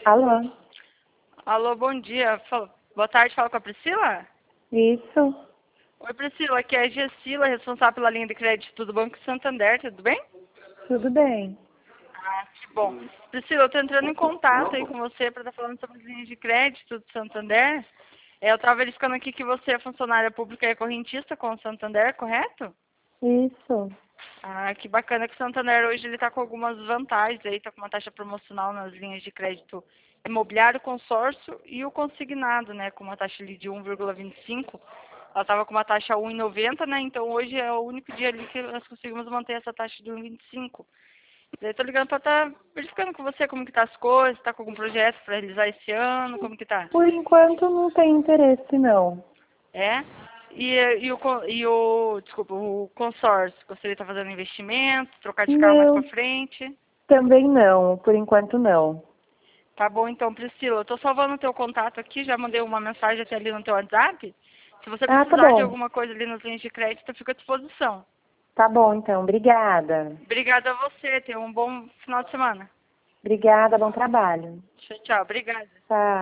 Alô? Alô, bom dia. Boa tarde, fala com a Priscila? Isso, Oi, Priscila, aqui é a Gessila, responsável pela linha de crédito do Banco Santander, tudo bem? tudo bem. Ah, que bom. Priscila, eu estou entrando em contato aí com você para estar falando sobre as linhas de crédito do Santander. Eu estava verificando aqui que você é funcionária pública e correntista com o Santander, correto? Isso. Ah, que bacana que o Santander hoje ele está com algumas vantagens aí, está com uma taxa promocional nas linhas de crédito imobiliário, consórcio e o consignado, né, com uma taxa ali de 1,25. Ela estava com uma taxa 1,90, né, então hoje é o único dia ali que nós conseguimos manter essa taxa de 1,25. Daí estou ligando para estar verificando com você como que tá as coisas, está com algum projeto para realizar esse ano, como que tá? Por enquanto não tem interesse, não. É? Desculpa, o consórcio, gostaria de estar fazendo investimento, trocar de carro mais para Não, frente. também não. Por enquanto não. Tá bom, então, Priscila, eu tô salvando o teu contato aqui, já mandei uma mensagem até ali no teu WhatsApp. Se você Ah, tá precisar de bom. alguma coisa ali nas linhas de crédito, eu fico à disposição. Tá bom, então. Obrigada. Obrigada a você, tenha um bom final de semana. Obrigada, bom trabalho. Tchau, tchau, obrigada. Tchau.